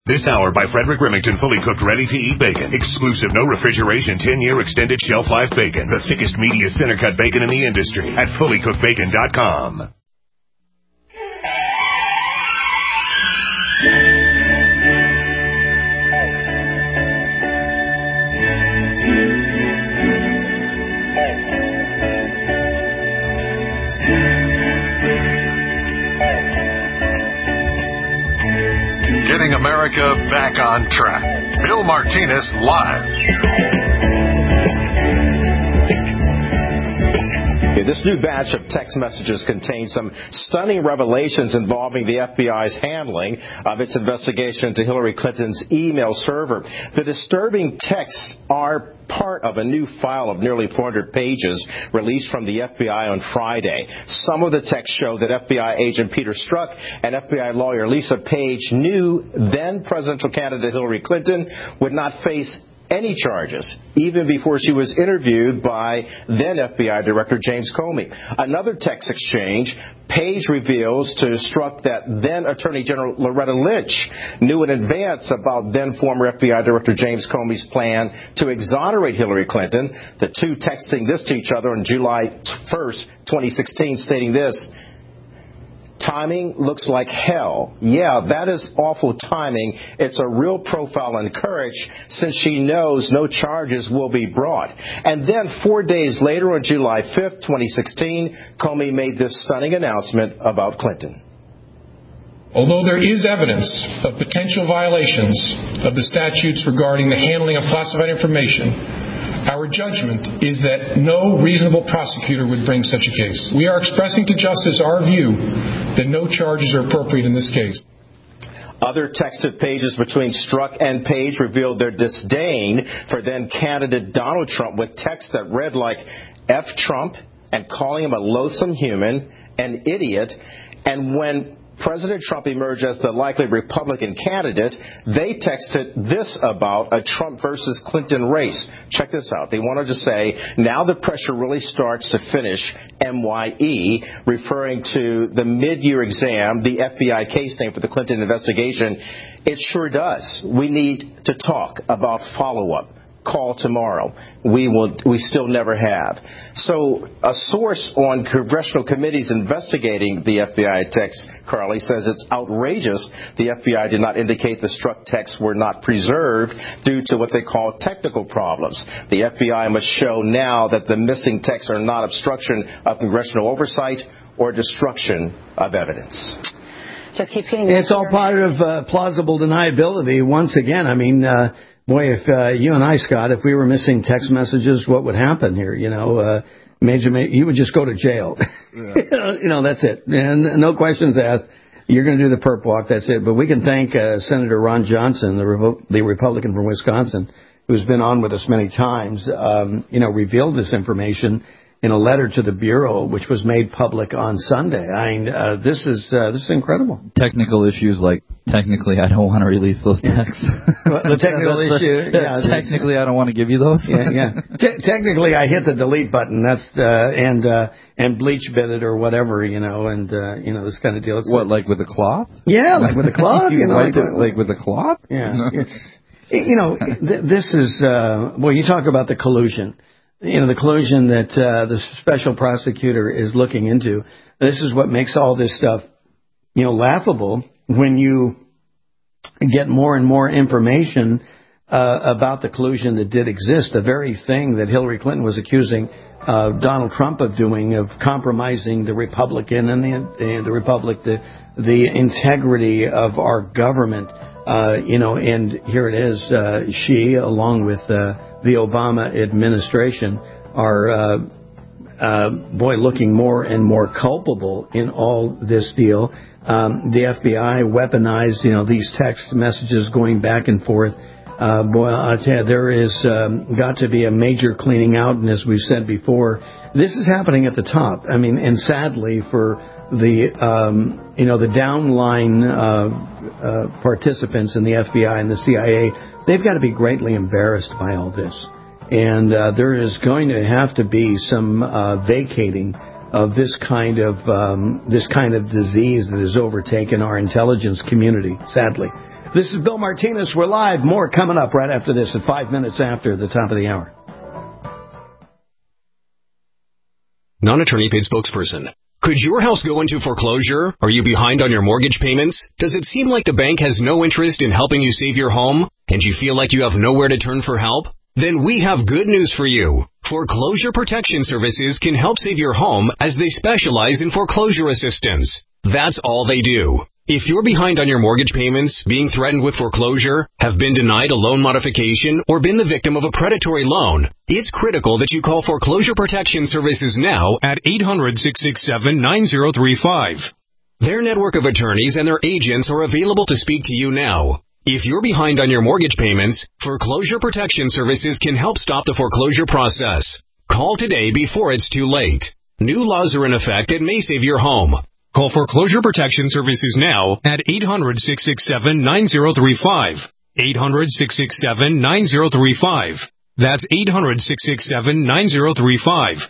This hour by Frederick Remington, fully cooked, ready-to-eat bacon. Exclusive, no refrigeration, 10-year extended shelf life bacon. The thickest, meatiest, center-cut bacon in the industry at fullycookedbacon.com. Getting America back on track. Bill Martinez live. This new batch of text messages contains some stunning revelations involving the FBI's handling of its investigation into Hillary Clinton's email server. The disturbing texts are part of a new file of nearly 400 pages released from the FBI on Friday. Some of the texts show that FBI agent Peter Strzok and FBI lawyer Lisa Page knew then presidential candidate Hillary Clinton would not face any charges, even before she was interviewed by then FBI Director James Comey. Another text exchange, Page reveals to Strzok that then Attorney General Loretta Lynch knew in advance about then former FBI Director James Comey's plan to exonerate Hillary Clinton. The two texting this to each other on July 1st, 2016, stating this: "Timing looks like hell. Yeah, that is awful timing. It's a real profile in courage since she knows no charges will be brought." And then 4 days later, on July 5th, 2016, Comey made this stunning announcement about Clinton. Although there is evidence of potential violations of the statutes regarding the handling of classified information, our judgment is that no reasonable prosecutor would bring such a case. We are expressing to justice our view that no charges are appropriate in this case. Other texted pages between Strzok and Page revealed their disdain for then-candidate Donald Trump, with text that read like F Trump and calling him a loathsome human, an idiot. And when President Trump emerged as the likely Republican candidate, they texted this about a Trump versus Clinton race. Check this out. They wanted to say, now the pressure really starts to finish MYE, referring to the mid-year exam, the FBI case name for the Clinton investigation. It sure does. We need to talk about follow-up. Call tomorrow. We still never have. So a source on congressional committees investigating the FBI text, Carly, says it's outrageous the FBI did not indicate the Strzok texts were not preserved due to what they call technical problems. The FBI must show now that the missing texts are not obstruction of congressional oversight or destruction of evidence. Just keeps getting it's all part of plausible deniability. Once again, I mean, boy, if you and I, Scott, if we were missing text messages, what would happen here? You know, you would just go to jail. Yeah. You know, that's it. And no questions asked. You're going to do the perp walk. That's it. But we can thank Senator Ron Johnson, the Republican from Wisconsin, who's been on with us many times, revealed this information in a letter to the Bureau, which was made public on Sunday. I mean, this is incredible. Technical issues like, technically, I don't want to release those texts. The technical issue, yeah. Technically, I don't want to give you those. Yeah. Technically, I hit the delete button. That's and bleach bit it or whatever, and this kind of deal. What, like with a cloth? Yeah, like with a cloth. like with a cloth? Yeah. This is you talk about the collusion. The collusion that the special prosecutor is looking into. This is what makes all this stuff, laughable when you get more and more information about the collusion that did exist. The very thing that Hillary Clinton was accusing Donald Trump of doing, of compromising the Republican and the Republic, the integrity of our government. And here it is. She, along with the Obama administration, are looking more and more culpable in all this deal. The FBI weaponized, these text messages going back and forth. I'll tell you, there is got to be a major cleaning out, and as we've said before, this is happening at the top. I mean, and sadly for the downline participants in the FBI and the CIA, they've got to be greatly embarrassed by all this. And there is going to have to be some vacating of this kind of disease that has overtaken our intelligence community, sadly. This is Bill Martinez. We're live. More coming up right after this at 5 minutes after the top of the hour. Non-attorney paid spokesperson. Could your house go into foreclosure? Are you behind on your mortgage payments? Does it seem like the bank has no interest in helping you save your home? And you feel like you have nowhere to turn for help? Then we have good news for you. Foreclosure Protection Services can help save your home as they specialize in foreclosure assistance. That's all they do. If you're behind on your mortgage payments, being threatened with foreclosure, have been denied a loan modification, or been the victim of a predatory loan, it's critical that you call Foreclosure Protection Services now at 800-667-9035. Their network of attorneys and their agents are available to speak to you now. If you're behind on your mortgage payments, Foreclosure Protection Services can help stop the foreclosure process. Call today before it's too late. New laws are in effect that may save your home. Call Foreclosure Protection Services now at 800-667-9035. 800-667-9035. That's 800-667-9035.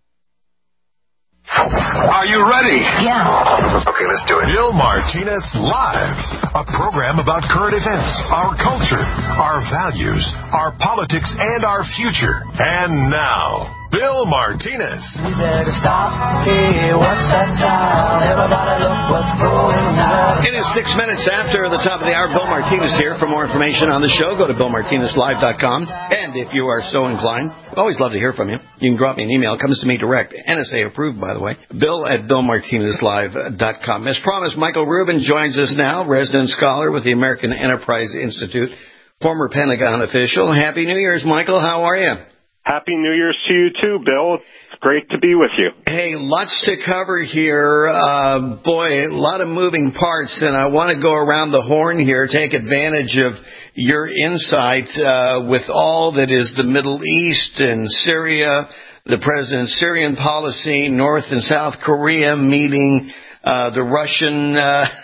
Are you ready? Yeah. Okay, let's do it. Bill Martinez Live, a program about current events, our culture, our values, our politics, and our future. And now, Bill Martinez. We better stop. Hey, what's that sound? Everybody look what's going on. It is 6 minutes after the top of the hour. Bill Martinez here. For more information on the show, go to BillMartinezLive.com. And if you are so inclined, I'd always love to hear from you. You can drop me an email. It comes to me direct. NSA approved, by the way. Bill at BillMartinezLive.com. As promised, Michael Rubin joins us now, resident scholar with the American Enterprise Institute, former Pentagon official. Happy New Year's, Michael. How are you? Happy New Year's to you, too, Bill. It's great to be with you. Hey, lots to cover here. Boy, a lot of moving parts, and I want to go around the horn here, take advantage of your insight with all that is the Middle East and Syria, the president's Syrian policy, North and South Korea meeting, the Russian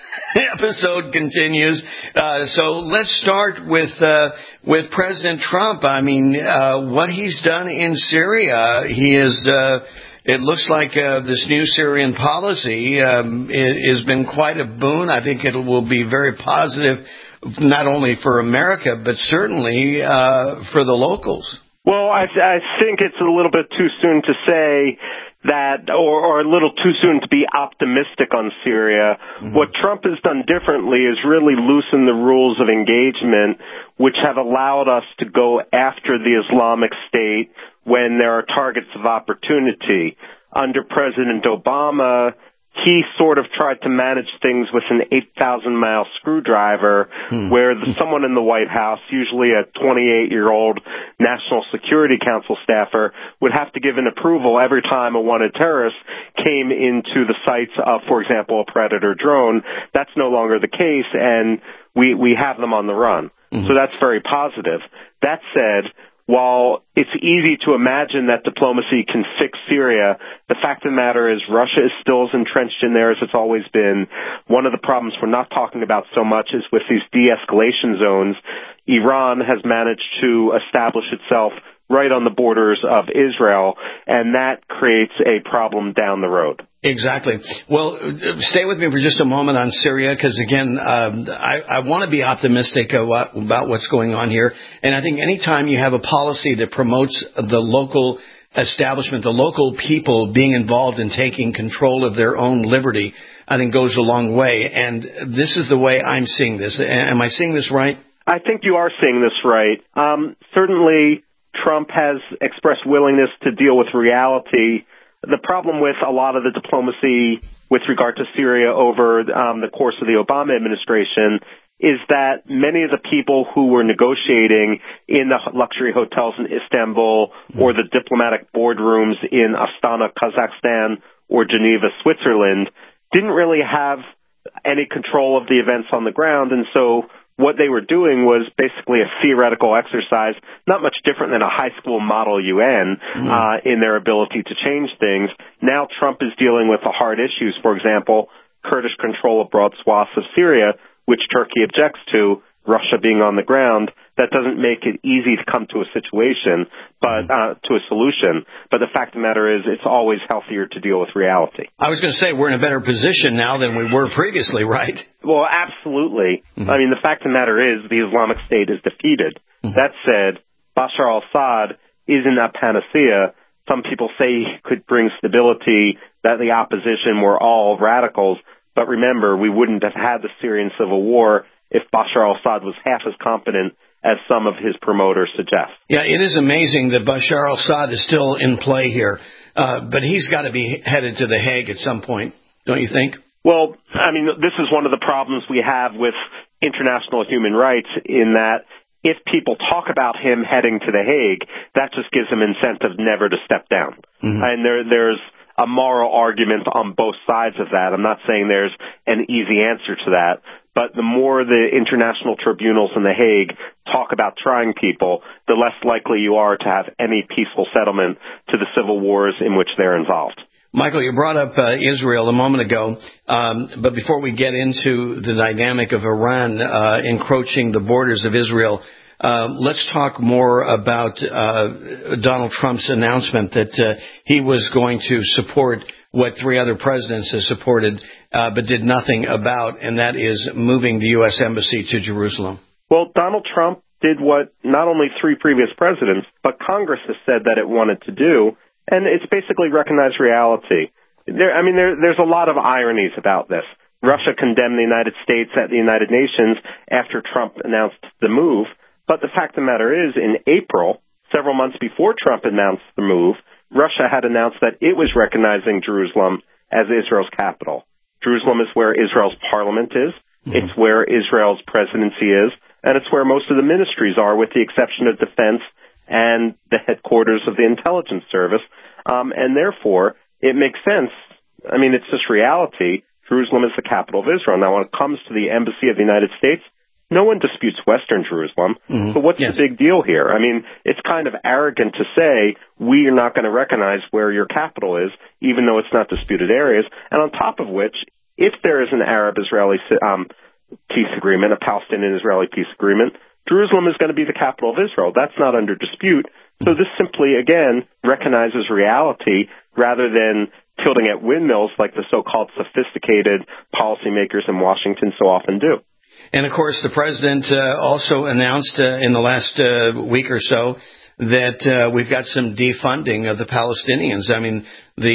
episode continues. So let's start with President Trump. I mean, what he's done in Syria, he is. It looks like this new Syrian policy has been quite a boon. I think it will be very positive, not only for America, but certainly for the locals. Well, I think it's a little bit too soon to say that, or a little too soon to be optimistic on Syria. Mm-hmm. What Trump has done differently is really loosen the rules of engagement, which have allowed us to go after the Islamic State when there are targets of opportunity. Under President Obama, he sort of tried to manage things with an 8,000-mile screwdriver, where someone in the White House, usually a 28-year-old National Security Council staffer, would have to give an approval every time a wanted terrorist came into the sights of, for example, a Predator drone. That's no longer the case, and we have them on the run. Mm-hmm. So that's very positive. That said, while it's easy to imagine that diplomacy can fix Syria, the fact of the matter is Russia is still as entrenched in there as it's always been. One of the problems we're not talking about so much is with these de-escalation zones. Iran has managed to establish itself right on the borders of Israel, and that creates a problem down the road. Exactly. Well, stay with me for just a moment on Syria, because, again, I want to be optimistic about what's going on here. And I think anytime you have a policy that promotes the local establishment, the local people being involved in taking control of their own liberty, I think goes a long way. And this is the way I'm seeing this. Am I seeing this right? I think you are seeing this right. Certainly, Trump has expressed willingness to deal with reality. The problem with a lot of the diplomacy with regard to Syria over the course of the Obama administration is that many of the people who were negotiating in the luxury hotels in Istanbul or the diplomatic boardrooms in Astana, Kazakhstan, or Geneva, Switzerland, didn't really have any control of the events on the ground, and so what they were doing was basically a theoretical exercise, not much different than a high school model UN in their ability to change things. Now Trump is dealing with the hard issues, for example, Kurdish control of broad swaths of Syria, which Turkey objects to, Russia being on the ground. that doesn't make it easy to come to a situation, but to a solution. But the fact of the matter is, it's always healthier to deal with reality. I was going to say, we're in a better position now than we were previously, right? Well, absolutely. I mean, the fact of the matter is, the Islamic State is defeated. That said, Bashar al-Assad isn't a panacea. Some people say he could bring stability, that the opposition were all radicals. But remember, we wouldn't have had the Syrian civil war if Bashar al-Assad was half as competent as some of his promoters suggest. Yeah, it is amazing that Bashar al-Assad is still in play here. But he's got to be headed to The Hague at some point, don't you think? Well, I mean, this is one of the problems we have with international human rights, in that if people talk about him heading to The Hague, that just gives him incentive never to step down. And there's a moral argument on both sides of that. I'm not saying there's an easy answer to that, but the more the international tribunals in The Hague talk about trying people, the less likely you are to have any peaceful settlement to the civil wars in which they're involved. Michael, you brought up Israel a moment ago, but before we get into the dynamic of Iran encroaching the borders of Israel, let's talk more about Donald Trump's announcement that he was going to support what 3 other presidents have supported, but did nothing about, and that is moving the U.S. Embassy to Jerusalem. Well, Donald Trump did what not only 3 previous presidents, but Congress has said that it wanted to do, and it's basically recognized reality. There's a lot of ironies about this. Russia condemned the United States at the United Nations after Trump announced the move, but the fact of the matter is, in April, several months before Trump announced the move, Russia had announced that it was recognizing Jerusalem as Israel's capital. Jerusalem is where Israel's parliament is, it's where Israel's presidency is, and it's where most of the ministries are, with the exception of defense and the headquarters of the intelligence service. And therefore, it makes sense. I mean, it's just reality. Jerusalem is the capital of Israel. Now, when it comes to the embassy of the United States, no one disputes Western Jerusalem. But what's the big deal here? I mean, it's kind of arrogant to say we are not going to recognize where your capital is, even though it's not disputed areas. And on top of which, if there is an Arab-Israeli peace agreement, a Palestinian-Israeli peace agreement, Jerusalem is going to be the capital of Israel. That's not under dispute. So this simply, again, recognizes reality rather than tilting at windmills like the so-called sophisticated policymakers in Washington so often do. And, of course, the president also announced in the last week or so that we've got some defunding of the Palestinians. I mean,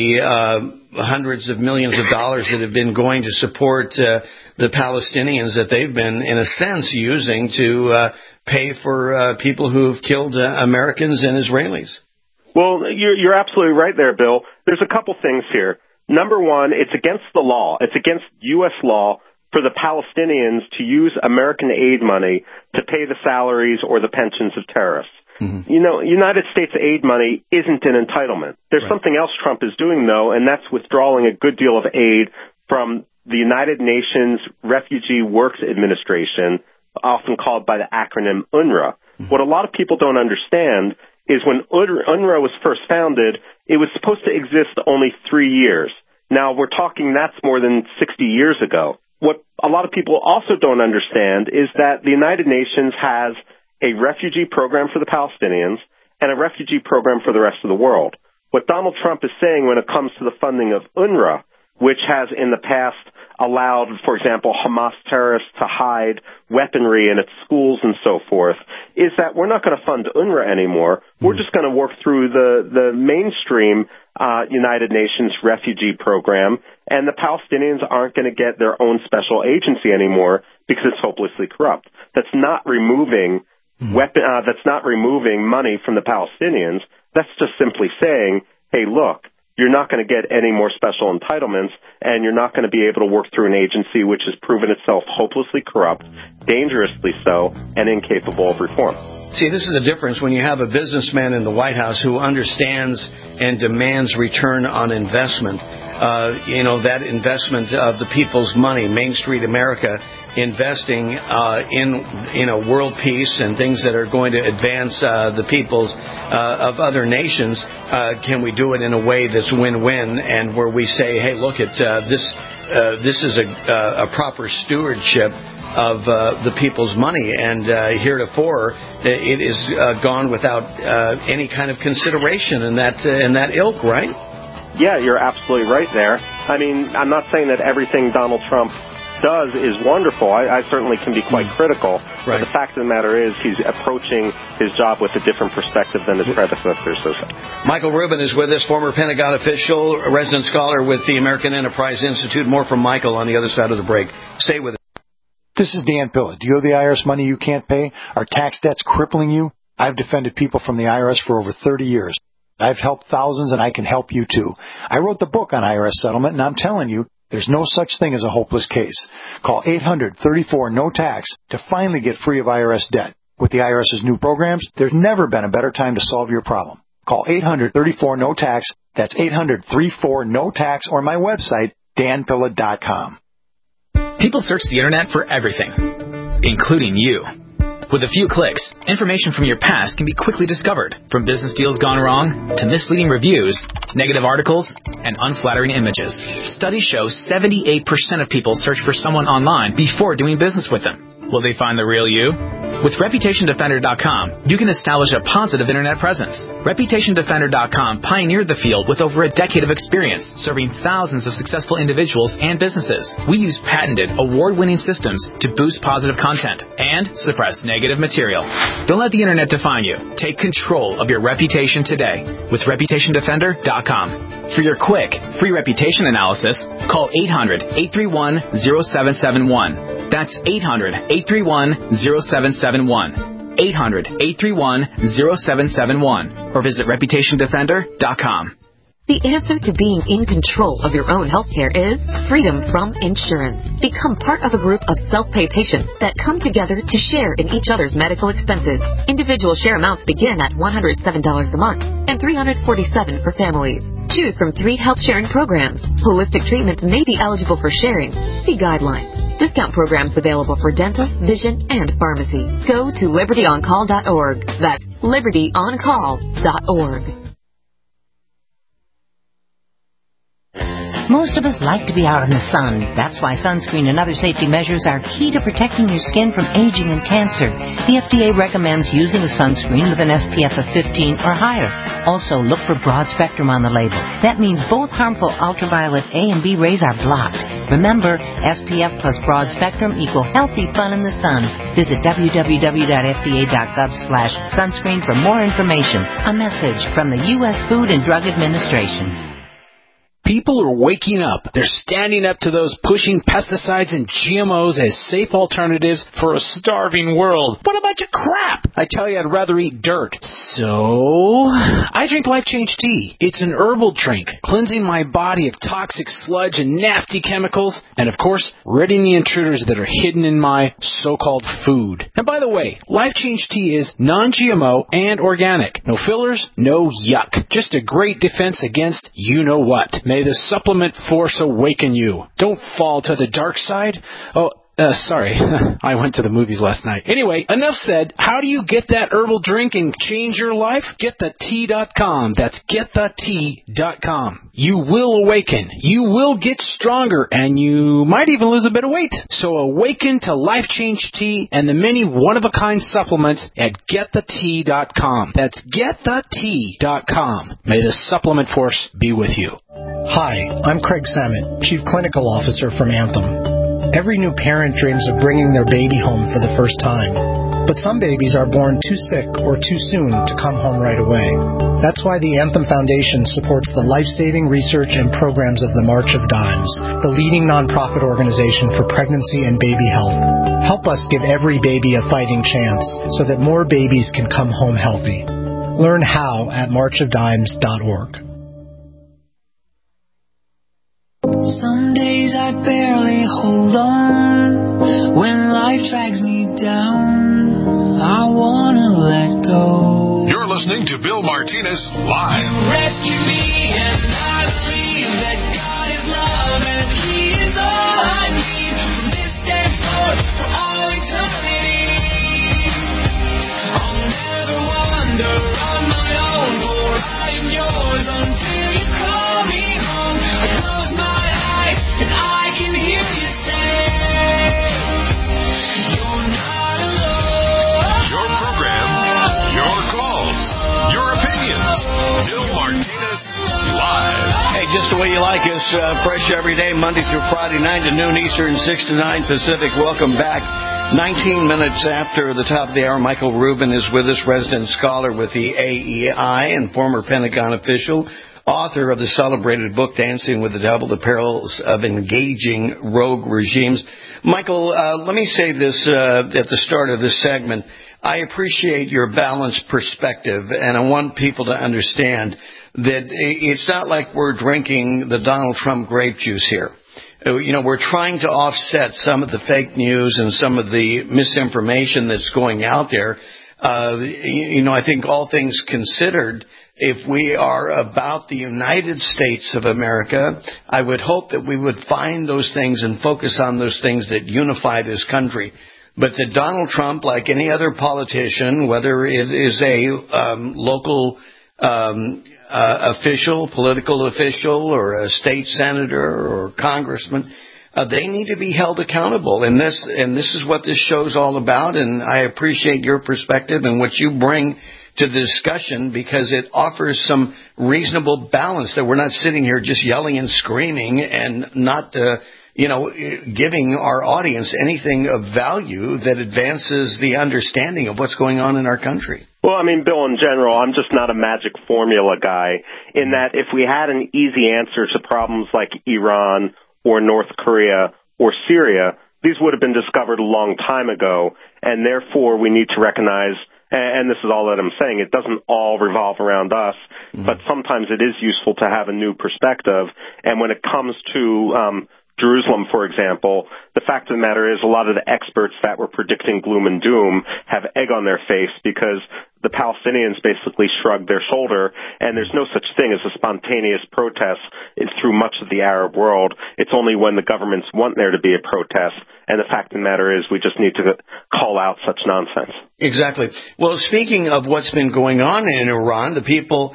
the hundreds of millions of dollars that have been going to support the Palestinians that they've been, in a sense, using to pay for people who've killed Americans and Israelis. Well, you're absolutely right there, Bill. There's a couple things here. Number one, it's against the law. It's against U.S. law for the Palestinians to use American aid money to pay the salaries or the pensions of terrorists. You know, United States aid money isn't an entitlement. There's something else Trump is doing, though, and that's withdrawing a good deal of aid from the United Nations Refugee Works Administration, often called by the acronym UNRWA. What a lot of people don't understand is when UNRWA was first founded, it was supposed to exist only 3 years. Now, we're talking that's more than 60 years ago. What a lot of people also don't understand is that the United Nations has a refugee program for the Palestinians and a refugee program for the rest of the world. What Donald Trump is saying when it comes to the funding of UNRWA, which has in the past allowed, for example, Hamas terrorists to hide weaponry in its schools and so forth, is that we're not going to fund UNRWA anymore. We're just going to work through the mainstream United Nations refugee program, and the Palestinians aren't going to get their own special agency anymore because it's hopelessly corrupt. That's not removing that's not removing money from the Palestinians. That's just simply saying, hey, look, you're not going to get any more special entitlements, and you're not going to be able to work through an agency which has proven itself hopelessly corrupt, dangerously so, and incapable of reform. See, this is the difference when you have a businessman in the White House who understands and demands return on investment. That investment of the people's money, Main Street America, investing in world peace and things that are going to advance the peoples of other nations. Can we do it in a way that's win-win, and where we say, hey, look, this is a proper stewardship the people's money, and heretofore it is gone without any kind of consideration in that ilk, right? Yeah, you're absolutely right there. I mean, I'm not saying that everything Donald Trump does is wonderful. I certainly can be quite critical. Right. But the fact of the matter is he's approaching his job with a different perspective than his predecessors. Michael Rubin is with us, former Pentagon official, resident scholar with the American Enterprise Institute. More from Michael on the other side of the break. Stay with us. This is Dan Pilla. Do you owe the IRS money you can't pay? Are tax debts crippling you? I've defended people from the IRS for over 30 years. I've helped thousands, and I can help you too. I wrote the book on IRS settlement, and I'm telling you, there's no such thing as a hopeless case. Call 800-34-NO-TAX to finally get free of IRS debt. With the IRS's new programs, there's never been a better time to solve your problem. Call 800-34-NO-TAX. That's 800-34-NO-TAX, or my website, danpilla.com. People search the internet for everything, including you. With a few clicks, information from your past can be quickly discovered, from business deals gone wrong to misleading reviews, negative articles, and unflattering images. Studies show 78% of people search for someone online before doing business with them. Will they find the real you? With ReputationDefender.com, you can establish a positive internet presence. ReputationDefender.com pioneered the field with over a decade of experience, serving thousands of successful individuals and businesses. We use patented, award-winning systems to boost positive content and suppress negative material. Don't let the internet define you. Take control of your reputation today with ReputationDefender.com. For your quick, free reputation analysis, call 800-831-0771. That's 800-831-0771. 800-831-0771. Or visit ReputationDefender.com. The answer to being in control of your own healthcare is freedom from insurance. Become part of a group of self-pay patients that come together to share in each other's medical expenses. Individual share amounts begin at $107 a month and $347 for families. Choose from 3 health-sharing programs. Holistic treatments may be eligible for sharing. See guidelines. Discount programs available for dental, vision, and pharmacy. Go to libertyoncall.org. That's libertyoncall.org. Most of us like to be out in the sun. That's why sunscreen and other safety measures are key to protecting your skin from aging and cancer. The FDA recommends using a sunscreen with an SPF of 15 or higher. Also, look for broad spectrum on the label. That means both harmful ultraviolet A and B rays are blocked. Remember, SPF plus broad spectrum equal healthy fun in the sun. Visit www.fda.gov/sunscreen for more information. A message from the U.S. Food and Drug Administration. People are waking up. They're standing up to those pushing pesticides and GMOs as safe alternatives for a starving world. What about your crap? I tell you, I'd rather eat dirt. So, I drink Life Change Tea. It's an herbal drink, cleansing my body of toxic sludge and nasty chemicals, and of course, ridding the intruders that are hidden in my so-called food. And by the way, Life Change Tea is non-GMO and organic. No fillers, no yuck. Just a great defense against you-know-what. May the supplement force awaken you. Don't fall to the dark side. Sorry. I went to the movies last night. Anyway, enough said. How do you get that herbal drink and change your life? GetTheTea.com. That's GetTheTea.com. You will awaken. You will get stronger, and you might even lose a bit of weight. So awaken to Life Change Tea and the many one-of-a-kind supplements at GetTheTea.com. That's GetTheTea.com. May the supplement force be with you. Hi, I'm Craig Samet, Chief Clinical Officer from Anthem. Every new parent dreams of bringing their baby home for the first time. But some babies are born too sick or too soon to come home right away. That's why the Anthem Foundation supports the life-saving research and programs of the March of Dimes, the leading nonprofit organization for pregnancy and baby health. Help us give every baby a fighting chance so that more babies can come home healthy. Learn how at marchofdimes.org. Some days I barely hold on. When life drags me down, I wanna let go. You're listening to Bill Martinez Live. You rescue me, and I believe that God is love, and He is all I need from this day forth for all eternity. I'll never wander on my own, for I am yours until you call me home. I close my eyes and I can hear you say, fresh every day, Monday through Friday, 9 to noon Eastern, 6 to 9 Pacific. Welcome back. 19 minutes after the top of the hour, Michael Rubin is with us, resident scholar with the AEI and former Pentagon official, author of the celebrated book, Dancing with the Devil, The Perils of Engaging Rogue Regimes. Michael, let me say this at the start of this segment. I appreciate your balanced perspective, and I want people to understand that it's not like we're drinking the Donald Trump grape juice here. We're trying to offset some of the fake news and some of the misinformation that's going out there. I think all things considered, if we are about the United States of America, I would hope that we would find those things and focus on those things that unify this country. But that Donald Trump, like any other politician, whether it is a local official, political official, or a state senator or congressman, they need to be held accountable. And this is what this show's all about. And I appreciate your perspective and what you bring to the discussion, because it offers some reasonable balance, that we're not sitting here just yelling and screaming and not giving our audience anything of value that advances the understanding of what's going on in our country. Well, I mean, Bill, in general, I'm just not a magic formula guy, in that if we had an easy answer to problems like Iran or North Korea or Syria, these would have been discovered a long time ago, and therefore we need to recognize, and this is all that I'm saying, it doesn't all revolve around us, but sometimes it is useful to have a new perspective. And when it comes to Jerusalem, for example, the fact of the matter is a lot of the experts that were predicting gloom and doom have egg on their face, because the Palestinians basically shrugged their shoulder, and there's no such thing as a spontaneous protest through much of the Arab world. It's only when the governments want there to be a protest, and the fact of the matter is we just need to call out such nonsense. Exactly. Well, speaking of what's been going on in Iran, the people,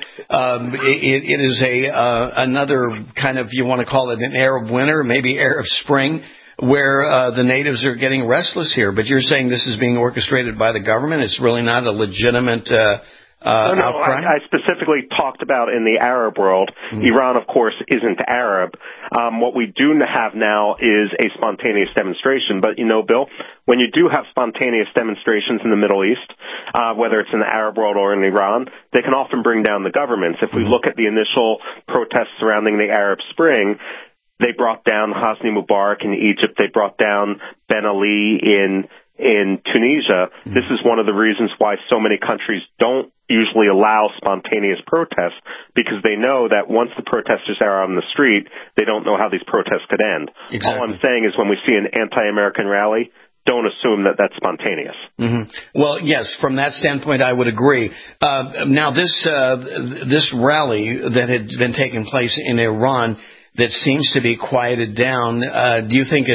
it is another kind of, you want to call it an Arab winter, maybe Arab Spring, where the natives are getting restless here. But you're saying this is being orchestrated by the government? It's really not a legitimate outcry? I specifically talked about in the Arab world. Iran, of course, isn't Arab. What we do have now is a spontaneous demonstration. But, Bill, when you do have spontaneous demonstrations in the Middle East, whether it's in the Arab world or in Iran, they can often bring down the governments. If we look at the initial protests surrounding the Arab Spring, they brought down Hosni Mubarak in Egypt. They brought down Ben Ali in Tunisia. This is one of the reasons why so many countries don't usually allow spontaneous protests, because they know that once the protesters are on the street, they don't know how these protests could end. Exactly. All I'm saying is when we see an anti-American rally, don't assume that that's spontaneous. Well, yes, from that standpoint, I would agree. Now, this rally that had been taking place in Iran that seems to be quieted down, do you think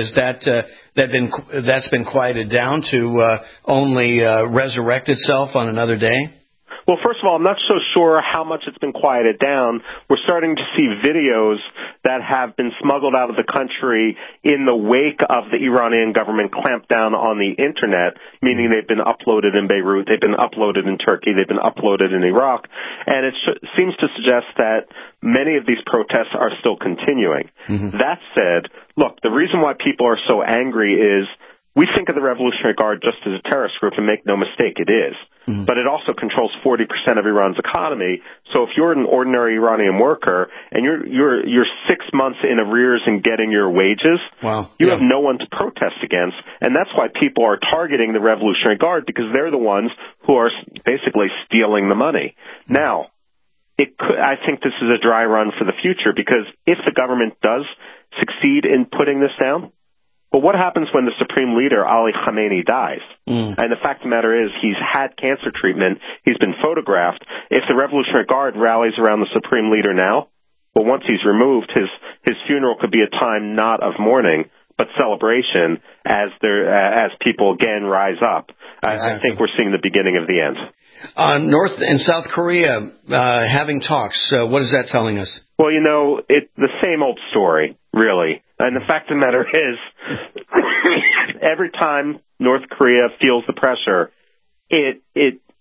that's been quieted down to only resurrect itself on another day? Well, first of all, I'm not so sure how much it's been quieted down. We're starting to see videos that have been smuggled out of the country in the wake of the Iranian government clampdown on the Internet, meaning they've been uploaded in Beirut, they've been uploaded in Turkey, they've been uploaded in Iraq, and it seems to suggest that many of these protests are still continuing. That said, look, the reason why people are so angry is we think of the Revolutionary Guard just as a terrorist group, and make no mistake, it is. But it also controls 40% of Iran's economy. So if you're an ordinary Iranian worker and you're 6 months in arrears in getting your wages, you have no one to protest against. And that's why people are targeting the Revolutionary Guard, because they're the ones who are basically stealing the money. Now, I think this is a dry run for the future, because if the government does succeed in putting this down, but what happens when the supreme leader, Ali Khamenei, dies? And the fact of the matter is he's had cancer treatment. He's been photographed. If the Revolutionary Guard rallies around the supreme leader now, well, once he's removed, his funeral could be a time not of mourning, but celebration as people again rise up. I think we're seeing the beginning of the end. North and South Korea having talks. What is that telling us? Well, it's the same old story, really. And the fact of the matter is, every time North Korea feels the pressure, it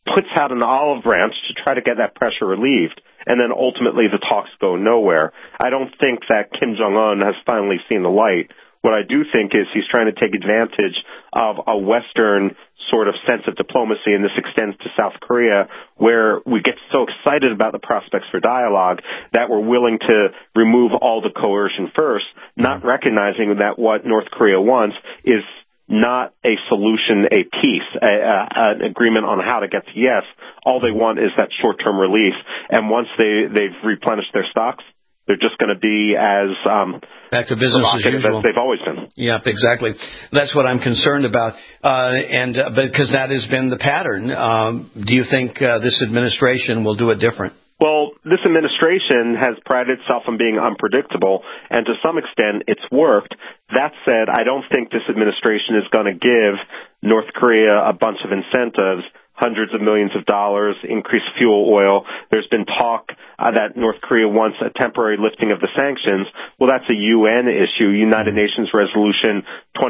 puts out an olive branch to try to get that pressure relieved, and then ultimately the talks go nowhere. I don't think that Kim Jong-un has finally seen the light. What I do think is he's trying to take advantage of a Western sort of sense of diplomacy, and this extends to South Korea, where we get so excited about the prospects for dialogue that we're willing to remove all the coercion first, not recognizing that what North Korea wants is not a solution, a peace, an agreement on how to get to yes. All they want is that short-term relief, and once they've replenished their stocks, they're just going to be as back to business as usual as they've always been. Yep, exactly. That's what I'm concerned about, because that has been the pattern. Do you think this administration will do it different? Well, this administration has prided itself on being unpredictable, and to some extent, it's worked. That said, I don't think this administration is going to give North Korea a bunch of incentives, hundreds of millions of dollars, increased fuel oil. There's been talk that North Korea wants a temporary lifting of the sanctions. Well, that's a UN issue. United Nations Resolution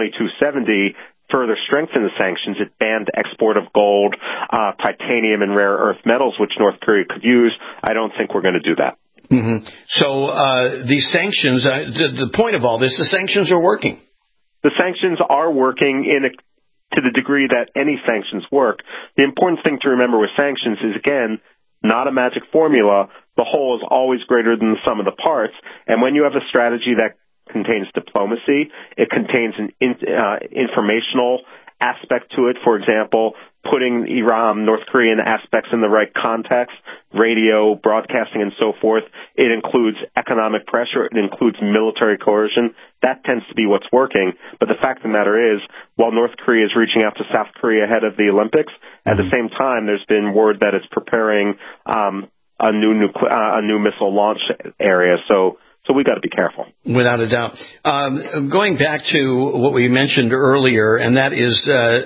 2270 further strengthened the sanctions. It banned export of gold, titanium, and rare earth metals, which North Korea could use. I don't think we're going to do that. Mm-hmm. So these sanctions, the point of all this, the sanctions are working. The sanctions are working to the degree that any sanctions work. The important thing to remember with sanctions is, again, not a magic formula. The whole is always greater than the sum of the parts. And when you have a strategy that contains diplomacy, it contains an informational aspect to it. For example, putting North Korean aspects in the right context, radio, broadcasting, and so forth. It includes economic pressure. It includes military coercion. That tends to be what's working. But the fact of the matter is, while North Korea is reaching out to South Korea ahead of the Olympics, at the same time, there's been word that it's preparing a new missile launch area. So we got to be careful. Without a doubt. Going back to what we mentioned earlier, and that is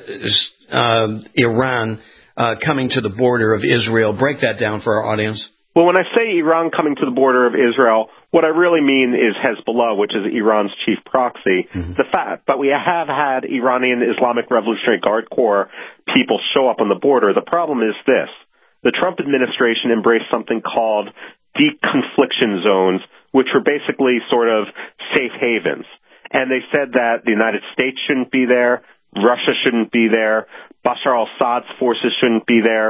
Iran coming to the border of Israel. Break that down for our audience. Well, when I say Iran coming to the border of Israel, what I really mean is Hezbollah, which is Iran's chief proxy. But we have had Iranian Islamic Revolutionary Guard Corps people show up on the border. The problem is this. The Trump administration embraced something called deconfliction zones, which were basically sort of safe havens. And they said that the United States shouldn't be there, Russia shouldn't be there, Bashar al-Assad's forces shouldn't be there,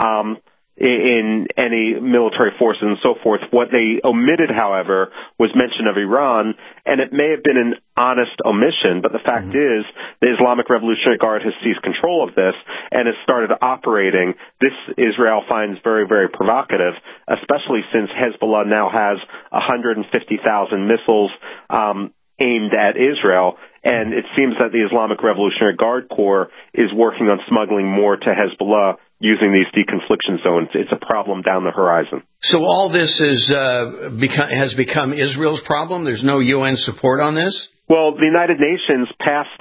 in any military forces and so forth. What they omitted, however, was mention of Iran, and it may have been an honest omission, but the fact is the Islamic Revolutionary Guard has seized control of this and has started operating. This Israel finds very, very provocative, especially since Hezbollah now has 150,000 missiles aimed at Israel, and it seems that the Islamic Revolutionary Guard Corps is working on smuggling more to Hezbollah using these deconfliction zones. It's a problem down the horizon. So all this has become Israel's problem? There's no UN support on this? Well, the United Nations passed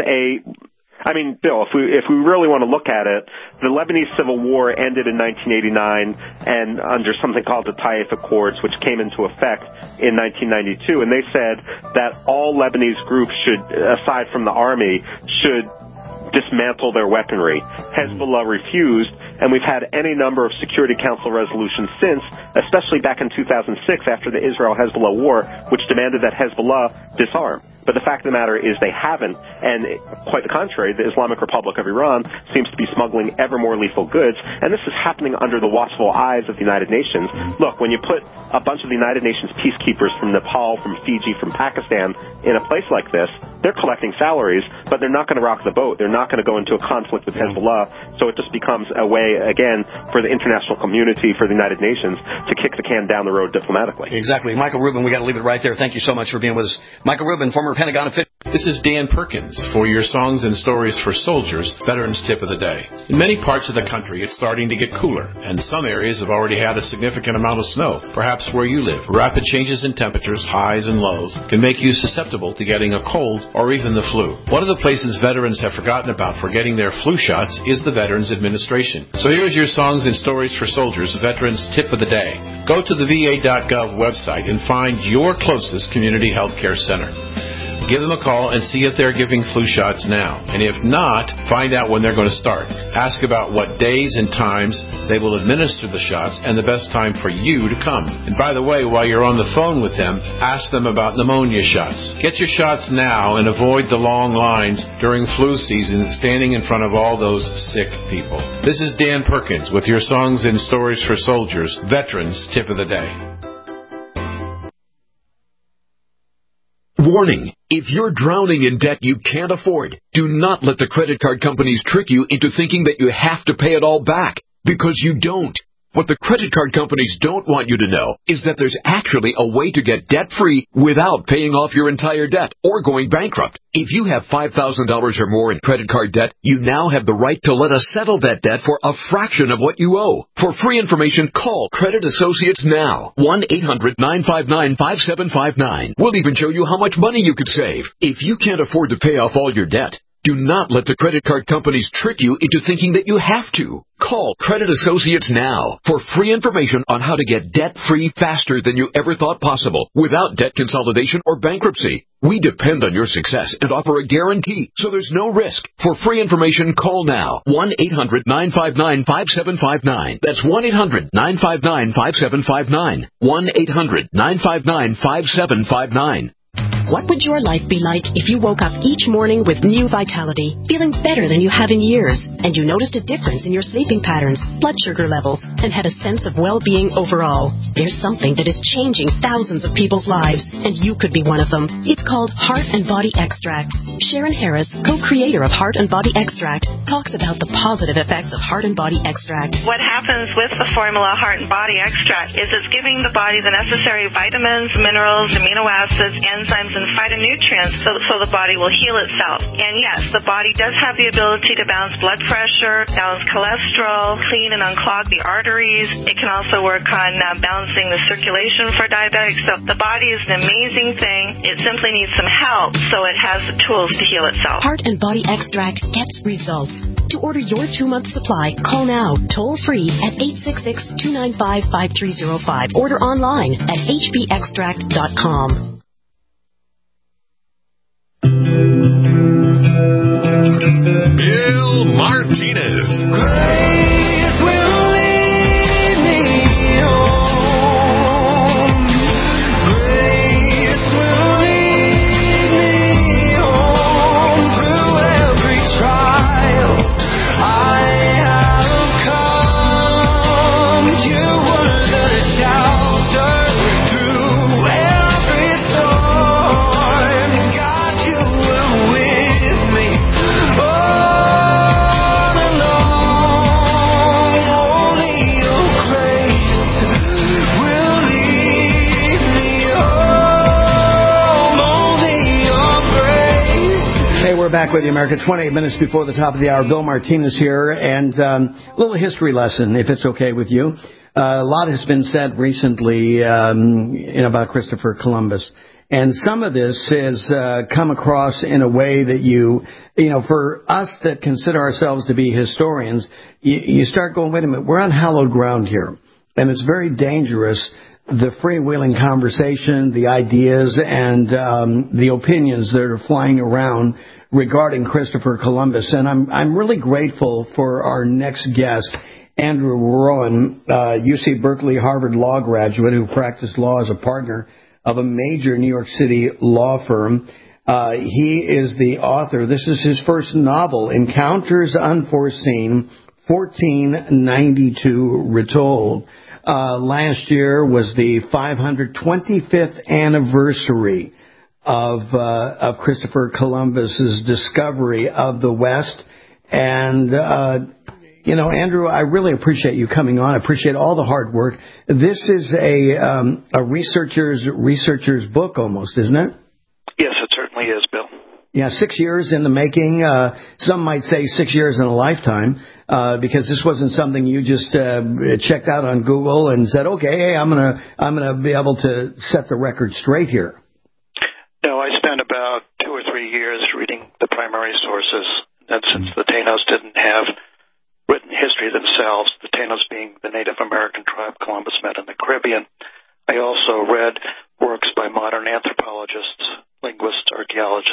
Bill, if we really want to look at it, the Lebanese Civil War ended in 1989 and under something called the Taif Accords, which came into effect in 1992, and they said that all Lebanese groups should, aside from the army, should dismantle their weaponry. Hezbollah refused, and we've had any number of Security Council resolutions since, especially back in 2006 after the Israel-Hezbollah war, which demanded that Hezbollah disarm. But the fact of the matter is they haven't, and quite the contrary, the Islamic Republic of Iran seems to be smuggling ever more lethal goods, and this is happening under the watchful eyes of the United Nations. Look, when you put a bunch of the United Nations peacekeepers from Nepal, from Fiji, from Pakistan in a place like this, they're collecting salaries, but they're not going to rock the boat. They're not going to go into a conflict with Hezbollah, so it just becomes a way, again, for the international community, for the United Nations, to kick the can down the road diplomatically. Exactly. Michael Rubin, we got to leave it right there. Thank you so much for being with us. Michael Rubin, former Pentagon official. This is Dan Perkins for your Songs and Stories for Soldiers Veterans Tip of the Day. In many parts of the country, it's starting to get cooler, and some areas have already had a significant amount of snow. Perhaps where you live, rapid changes in temperatures, highs and lows, can make you susceptible to getting a cold or even the flu. One of the places veterans have forgotten about for getting their flu shots is the Veterans Administration. So here's your Songs and Stories for Soldiers Veterans Tip of the Day. Go to the VA.gov website and find your closest community health care center. Give them a call and see if they're giving flu shots now. And if not, find out when they're going to start. Ask about what days and times they will administer the shots and the best time for you to come. And by the way, while you're on the phone with them, ask them about pneumonia shots. Get your shots now and avoid the long lines during flu season standing in front of all those sick people. This is Dan Perkins with your Songs and Stories for Soldiers, Veterans Tip of the Day. Warning. If you're drowning in debt you can't afford, do not let the credit card companies trick you into thinking that you have to pay it all back, because you don't. What the credit card companies don't want you to know is that there's actually a way to get debt-free without paying off your entire debt or going bankrupt. If you have $5,000 or more in credit card debt, you now have the right to let us settle that debt for a fraction of what you owe. For free information, call Credit Associates now. 1-800-959-5759. We'll even show you how much money you could save. If you can't afford to pay off all your debt, do not let the credit card companies trick you into thinking that you have to. Call Credit Associates now for free information on how to get debt-free faster than you ever thought possible without debt consolidation or bankruptcy. We depend on your success and offer a guarantee, so there's no risk. For free information, call now. 1-800-959-5759. That's 1-800-959-5759. 1-800-959-5759. What would your life be like if you woke up each morning with new vitality, feeling better than you have in years, and you noticed a difference in your sleeping patterns, blood sugar levels, and had a sense of well-being overall? There's something that is changing thousands of people's lives, and you could be one of them. It's called Heart and Body Extract. Sharon Harris, co-creator of Heart and Body Extract, talks about the positive effects of Heart and Body Extract. What happens with the formula Heart and Body Extract is it's giving the body the necessary vitamins, minerals, amino acids, enzymes, and phytonutrients so the body will heal itself. And yes, the body does have the ability to balance blood pressure, balance cholesterol, clean and unclog the arteries. It can also work on balancing the circulation for diabetics. So the body is an amazing thing. It simply needs some help so it has the tools to heal itself. Heart and Body Extract gets results. To order your 2-month supply, call now, toll free at 866-295-5305. Order online at hbextract.com. Bill Martinez. Grace will lead me home. Grace will lead me home through every trial I have come. You were the shelter through every storm. God, you were with me. We're back with you, America. 28 minutes before the top of the hour. Bill Martinez here, and a little history lesson, if it's okay with you. A lot has been said recently about Christopher Columbus, and some of this has come across in a way that for us that consider ourselves to be historians, you start going, wait a minute, we're on hallowed ground here, and it's very dangerous. The freewheeling conversation, the ideas, and the opinions that are flying around regarding Christopher Columbus. And I'm really grateful for our next guest, Andrew Rowan, UC Berkeley, Harvard Law graduate who practiced law as a partner of a major New York City law firm. He is the author. This is his first novel, Encounters Unforeseen, 1492 Retold. Last year was the 525th anniversary of Christopher Columbus's discovery of the West. And, Andrew, I really appreciate you coming on. I appreciate all the hard work. This is a researcher's book almost, isn't it? Yes, it certainly is, Bill. Yeah, 6 years in the making. Some might say 6 years in a lifetime, because this wasn't something you just checked out on Google and said, okay, hey, I'm gonna be able to set the record straight here. No, I spent about 2 or 3 years reading the primary sources. And since the Taínos didn't have written history themselves, the Taínos being the Native American tribe Columbus met in the Caribbean, I also read works by modern anthropologists, linguists, archaeologists,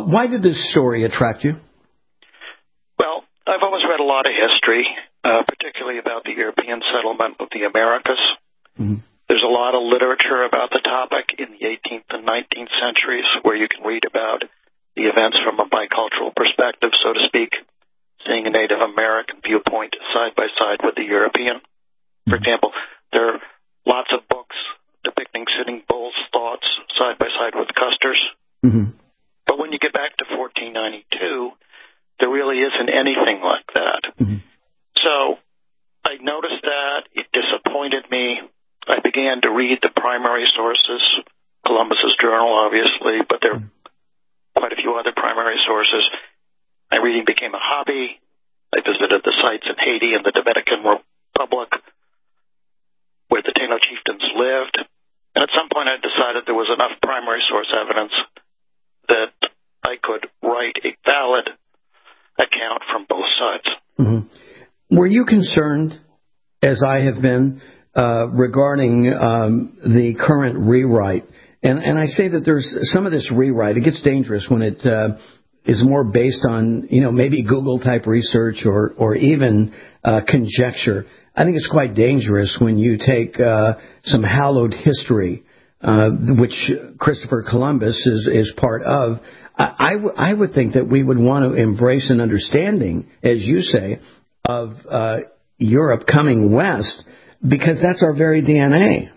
Why did this story attract you? Well, I've always read a lot of history, particularly about the European settlement of the Americas. Mm-hmm. There's a lot of literature about the topic in the 18th and 19th centuries where you can read about the events from a bicultural perspective, so to speak, seeing a Native American viewpoint side by side with the European. For example, there are lots of books depicting Sitting Bull's thoughts side by side with Custer's. Mm-hmm. But when you get back to 1492, there really isn't anything like that. Mm-hmm. So I noticed that. It disappointed me. I began to read the primary sources, Columbus's journal, obviously, but there are quite a few other primary sources. My reading became a hobby. I visited the sites in Haiti and the Dominican Republic where the Taino chieftains lived. And at some point I decided there was enough primary source evidence that I could write a valid account from both sides. Mm-hmm. Were you concerned, as I have been, regarding the current rewrite? And I say that there's some of this rewrite, it gets dangerous when it is more based on, maybe Google-type research or even conjecture. I think it's quite dangerous when you take some hallowed history, which Christopher Columbus is part of. I would think that we would want to embrace an understanding, as you say, of Europe coming west, because that's our very DNA.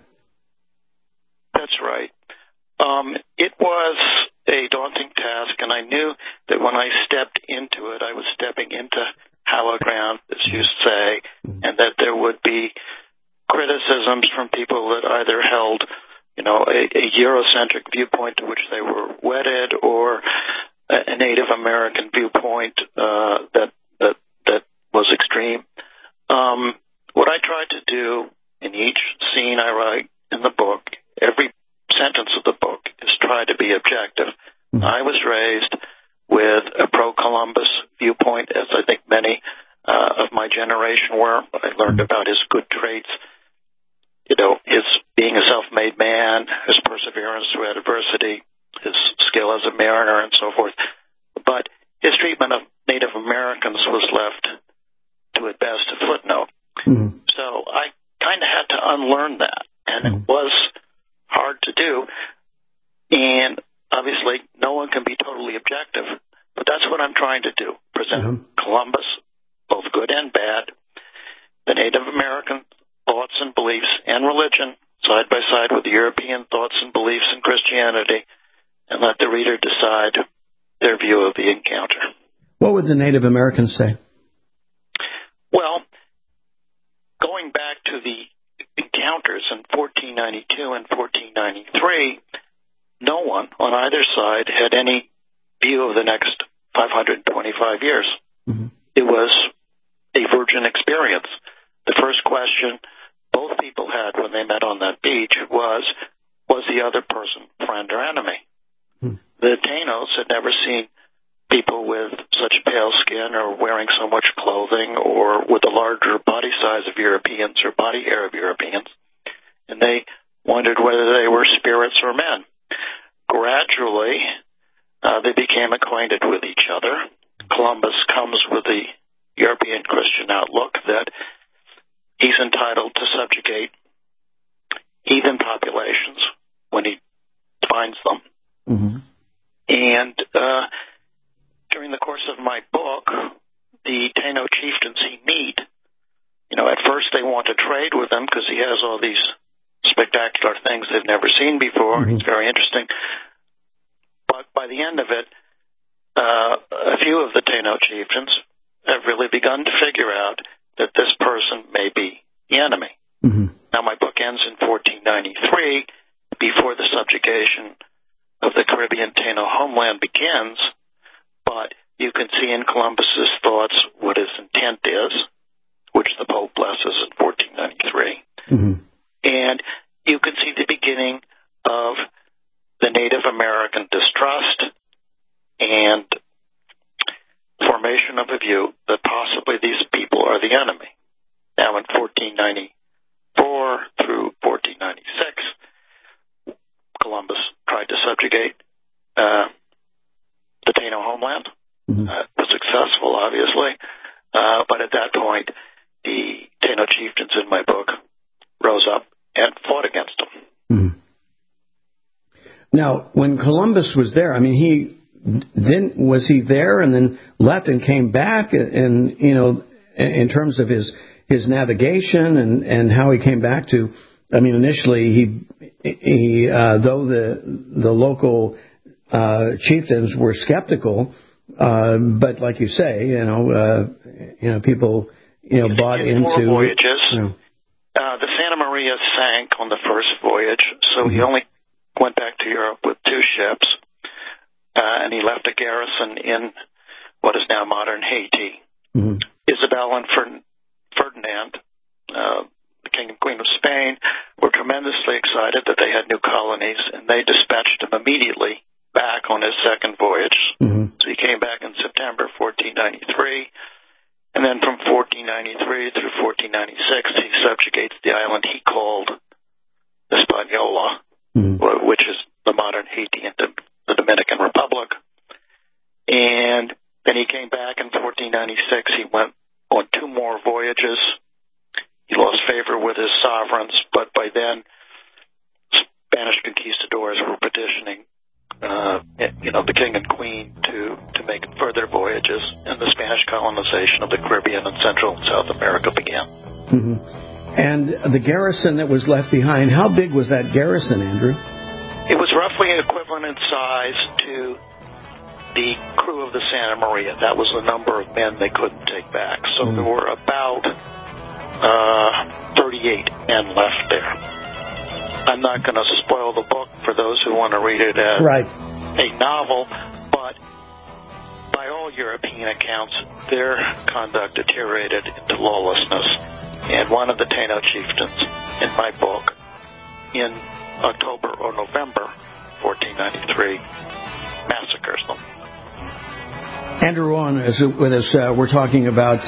That's right. It was a daunting task, and I knew that when I stepped into it, I was stepping into hallowed ground, as you say, and that there would be criticisms from people that either held, a Eurocentric viewpoint to which they were wedded, or a Native American viewpoint that was extreme. What I tried to do in each scene I write in the book, every sentence of the book, is try to be objective. I was raised with a pro-Columbus viewpoint, as I think many of my generation were. I learned about his good traits, his being a self-made man, his perseverance through adversity, his skill as a mariner, and so forth. But his treatment of Native Americans was left to, at best, a footnote. Mm-hmm. So I kind of had to unlearn that, and it was hard to do. And obviously, no one can be totally objective, but that's what I'm trying to do, present Columbus, both good and bad, the Native American thoughts and beliefs and religion side by side with the European thoughts and beliefs and Christianity, and let the reader decide their view of the encounter. What would the Native Americans say? Well, going back to the encounters in 1492 and 1493, no one on either side had any view of the next 525 years. Mm-hmm. It was a virgin experience. The first question both people had when they met on that beach was the other person friend or enemy? Mm-hmm. The Tainos had never seen people with such pale skin or wearing so much clothing or with a larger body size of Europeans or body hair of Europeans, and they wondered whether they were spirits or men. Gradually, they became acquainted with each other. Columbus comes with the European Christian outlook that he's entitled to subjugate heathen populations when he finds them. Mm-hmm. And during the course of my book, the Taino chieftains he meet, at first they want to trade with him because he has all these spectacular things they've never seen before. Mm-hmm. It's very interesting. But by the end of it, a few of the Taino chieftains have really begun to figure out that this person may be the enemy. Mm-hmm. Now, my book ends in 1493, before the subjugation of the Caribbean Taino homeland begins, but you can see in Columbus's thoughts what his intent is, which the Pope blesses in 1493. Mm-hmm. And you can see the beginning of the Native American distrust and formation of a view that possibly these people are the enemy. Now, in 1494 through 1496, Columbus tried to subjugate the Taino homeland. Was successful, obviously. But at that point, the Taino chieftains in my book rose up and fought against them. Now, when Columbus was there, I mean, was he there and then left and came back, and you know, in terms of his navigation and how he came back to, I mean, initially he though the local chieftains were skeptical, but like you say, you know, people, you know, bought into 4 voyages. The Santa Maria sank on the first voyage, so he only went back to Europe with 2 ships, and he left a garrison in what is now modern Haiti. Isabel and Ferdinand, the King and Queen of Spain, were tremendously excited that they had new colonies, and they dispatched him immediately back on his second voyage. So he came back in September 1493, and then from 1493 through 1496, he subjugates the island he called Hispaniola, which is the modern Haiti and the Dominican Republic. And then he came back in 1496. He went on 2 more voyages. He lost favor with his sovereigns, but by then, Spanish conquistadors were petitioning, the king and queen to make further voyages, and the Spanish colonization of the Caribbean and Central and South America began. And the garrison that was left behind, how big was that garrison, Andrew? It was roughly equivalent in size to the crew of the Santa Maria. That was the number of men they couldn't take back. So there were about 38 men left there. I'm not going to spoil the book for those who want to read it as a novel, but by all European accounts, their conduct deteriorated into lawlessness. And one of the Taino chieftains in my book, in October or November 1493, massacres them. Andrew Owen is with us. We're talking about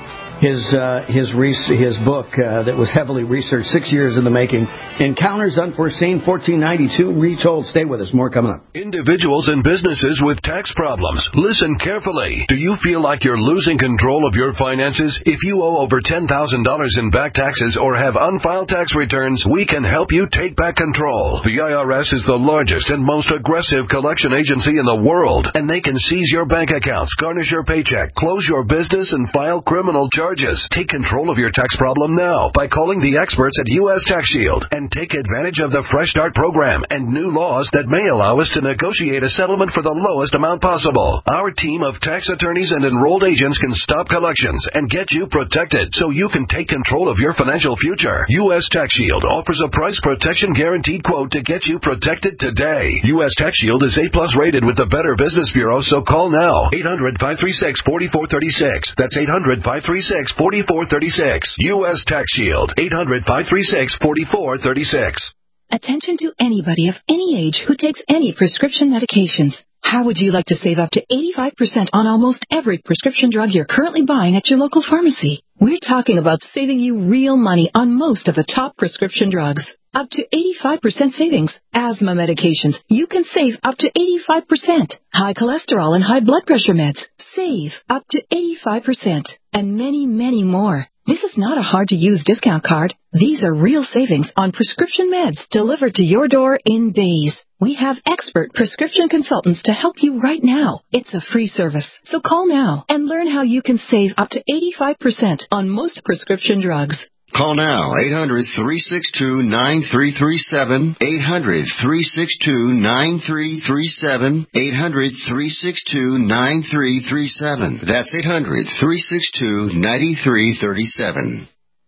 his book that was heavily researched, 6 years in the making. Encounters Unforeseen, 1492, retold. Stay with us. More coming up. Individuals and businesses with tax problems. Listen carefully. Do you feel like you're losing control of your finances? If you owe over $10,000 in back taxes or have unfiled tax returns, we can help you take back control. The IRS is the largest and most aggressive collection agency in the world, and they can seize your bank accounts, garnish your paycheck, close your business, and file criminal charges. Take control of your tax problem now by calling the experts at U.S. Tax Shield and take advantage of the Fresh Start program and new laws that may allow us to negotiate a settlement for the lowest amount possible. Our team of tax attorneys and enrolled agents can stop collections and get you protected so you can take control of your financial future. U.S. Tax Shield offers a price protection guaranteed quote to get you protected today. U.S. Tax Shield is A+ rated with the Better Business Bureau, so call now. 800-536-4436. That's 800-536-4436. U.S. Tax Shield. 800-536-4436. Attention to anybody of any age who takes any prescription medications. How would you like to save up to 85% on almost every prescription drug you're currently buying at your local pharmacy? We're talking about saving you real money on most of the top prescription drugs. Up to 85% savings. Asthma medications, you can save up to 85%. High cholesterol and high blood pressure meds, save up to 85%. And many, many more. This is not a hard-to-use discount card. These are real savings on prescription meds delivered to your door in days. We have expert prescription consultants to help you right now. It's a free service. So call now and learn how you can save up to 85% on most prescription drugs. Call now, 800-362-9337, 800-362-9337, 800-362-9337. That's 800-362-9337.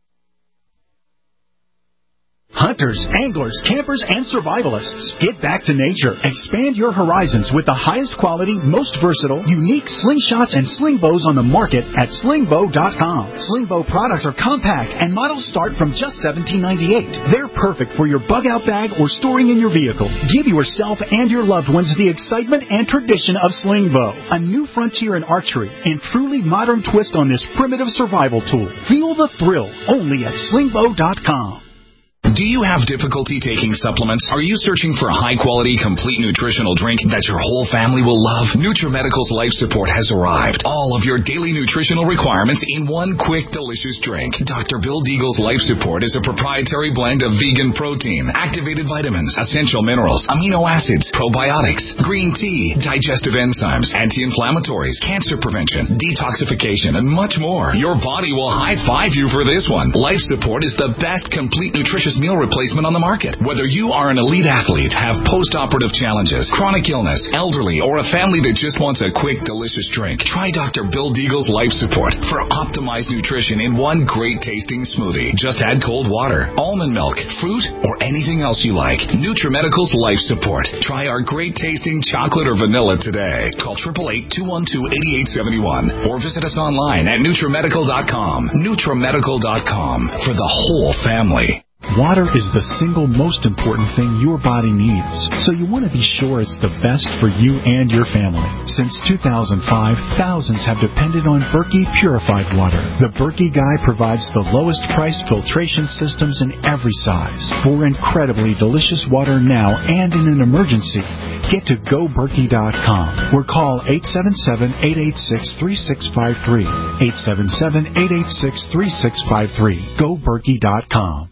Hunters, anglers, campers, and survivalists. Get back to nature. Expand your horizons with the highest quality, most versatile, unique slingshots and sling bows on the market at slingbow.com. Sling bow products are compact and models start from just $17.98. They're perfect for your bug-out bag or storing in your vehicle. Give yourself and your loved ones the excitement and tradition of sling bow, a new frontier in archery and truly modern twist on this primitive survival tool. Feel the thrill only at slingbow.com. Do you have difficulty taking supplements? Are you searching for a high-quality, complete nutritional drink that your whole family will love? NutriMedical's Life Support has arrived. All of your daily nutritional requirements in one quick, delicious drink. Dr. Bill Deagle's Life Support is a proprietary blend of vegan protein, activated vitamins, essential minerals, amino acids, probiotics, green tea, digestive enzymes, anti-inflammatories, cancer prevention, detoxification, and much more. Your body will high-five you for this one. Life Support is the best complete nutritious meal replacement on the market. Whether you are an elite athlete, have post-operative challenges, chronic illness, elderly, or a family that just wants a quick, delicious drink, try Dr. Bill Deagle's Life Support for optimized nutrition in one great-tasting smoothie. Just add cold water, almond milk, fruit, or anything else you like. NutriMedical's Life Support. Try our great-tasting chocolate or vanilla today. Call 888-212-8871 or visit us online at NutriMedical.com. NutriMedical.com for the whole family. Water is the single most important thing your body needs, so you want to be sure it's the best for you and your family. Since 2005, thousands have depended on Berkey purified water. The Berkey Guy provides the lowest price filtration systems in every size. For incredibly delicious water now and in an emergency, get to GoBerkey.com or call 877-886-3653. 877-886-3653. GoBerkey.com.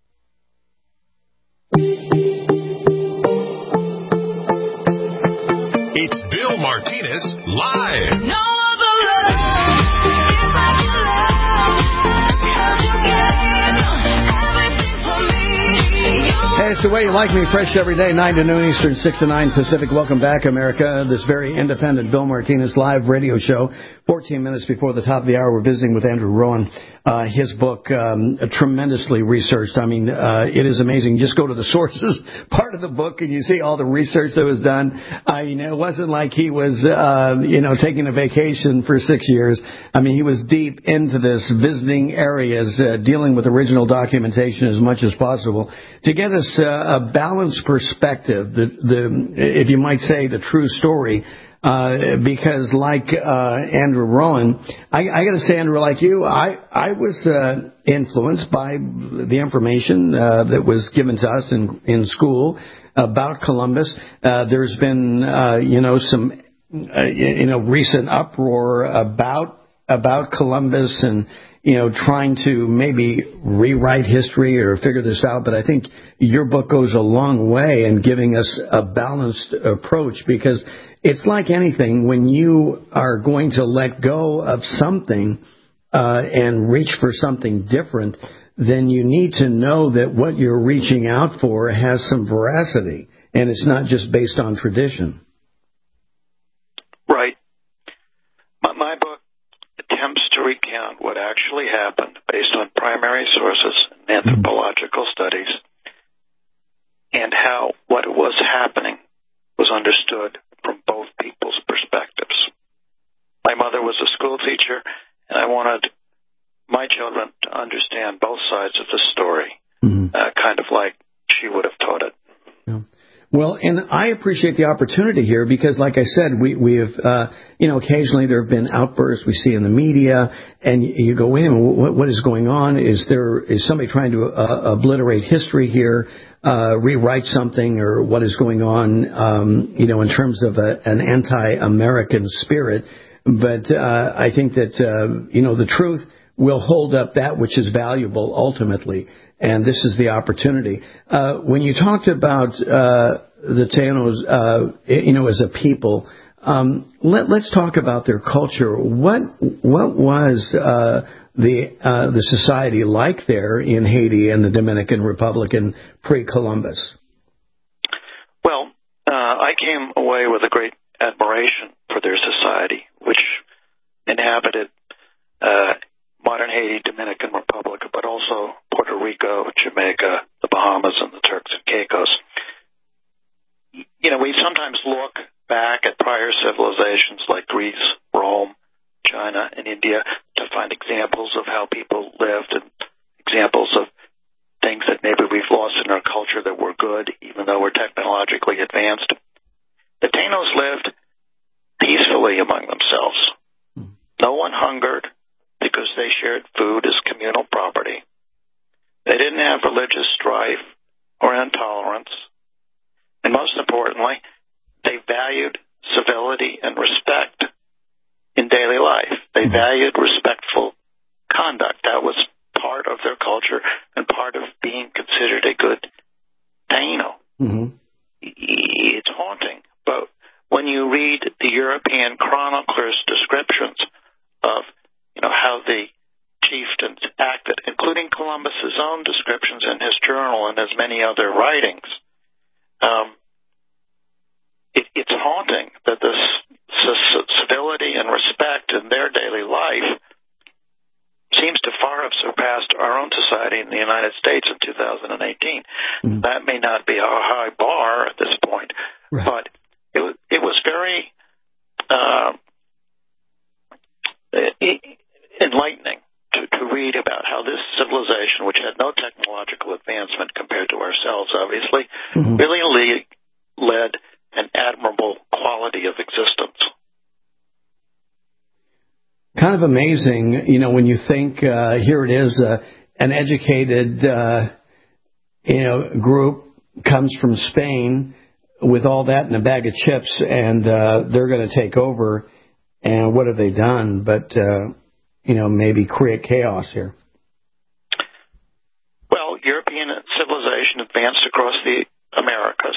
It's Bill Martinez live. No other love is like your love, 'cause you gave everything for me. Hey, it's the way you like me, fresh every day, 9 to noon Eastern, 6 to 9 Pacific. Welcome back, America. This very independent Bill Martinez live radio show. 14 minutes before the top of the hour, we're visiting with Andrew Rowan. His book, tremendously researched. I mean, it is amazing. Just go to the sources part of the book and you see all the research that was done. I mean, it wasn't like he was, taking a vacation for 6 years. I mean, he was deep into this, visiting areas, dealing with original documentation as much as possible to get us a balanced perspective, if you might say, the true story. Because like Andrew Rowan, I got to say, Andrew, like you, I was influenced by the information that was given to us in school about Columbus. There's been some recent uproar about Columbus and trying to maybe rewrite history or figure this out. But I think your book goes a long way in giving us a balanced approach, because it's like anything. When you are going to let go of something and reach for something different, then you need to know that what you're reaching out for has some veracity, and it's not just based on tradition. Right. My book attempts to recount what actually happened based on primary sources and anthropological studies, and how what was happening was understood from both people's perspectives. My mother was a school teacher, and I wanted my children to understand both sides of the story, kind of like she would have taught it. Yeah. Well, and I appreciate the opportunity here because, like I said, we have, occasionally there have been outbursts we see in the media, and you go in, what is going on? Is somebody trying to obliterate history here? Rewrite something, or what is going on, in terms of an anti-American spirit. But I think that, the truth will hold up that which is valuable ultimately, and this is the opportunity. When you talked about the Taínos, as a people, let's talk about their culture. What was the society like there in Haiti and the Dominican Republic and pre-Columbus? Well, I came away with a great admiration for their society, which inhabited modern Haiti, Dominican Republic, but also Puerto Rico, Jamaica, the Bahamas, and the Turks and Caicos. We sometimes look back at prior civilizations like Greece, Rome, China, and India to find examples of how people lived and examples of things that maybe we've lost in our culture that were good, even though we're technologically advanced. The Taínos lived peacefully among themselves. No one hungered because they shared food as communal property. They didn't have religious strife or intolerance. And most importantly, they valued civility and respect in daily life. They valued respectful conduct. That was part of their culture and part of being considered a good Taino. Mm-hmm. It's haunting. But when you read the European chroniclers' descriptions of, how the chieftains acted, including Columbus's own descriptions in his journal and his many other writings, it's haunting that this civility and respect in their daily life seems to far have surpassed our own society in the United States in 2018. That may not be a high bar at this point, but it was very enlightening to read about how this civilization, which had no technological advancement compared to ourselves, obviously, really led an admirable quality of existence. Kind of amazing, when you think here it is, an educated, group comes from Spain with all that in a bag of chips, and they're going to take over. And what have they done? But maybe create chaos here. Well, European civilization advanced across the Americas.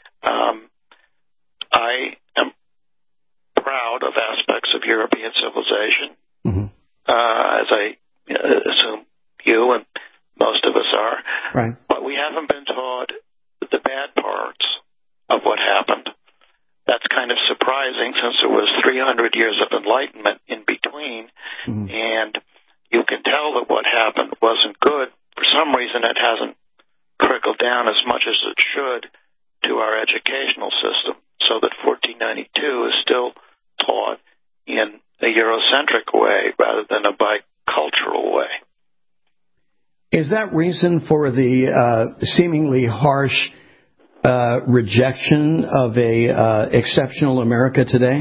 I am proud of aspects of European civilization, as I assume you and most of us are. Right. But we haven't been taught the bad parts of what happened. That's kind of surprising since there was 300 years of enlightenment in between, and you can tell that what happened wasn't good. For some reason, it hasn't trickled down as much as it should to our educational system, so that 1492 is still taught in a Eurocentric way rather than a bicultural way. Is that reason for the seemingly harsh rejection of a exceptional America today?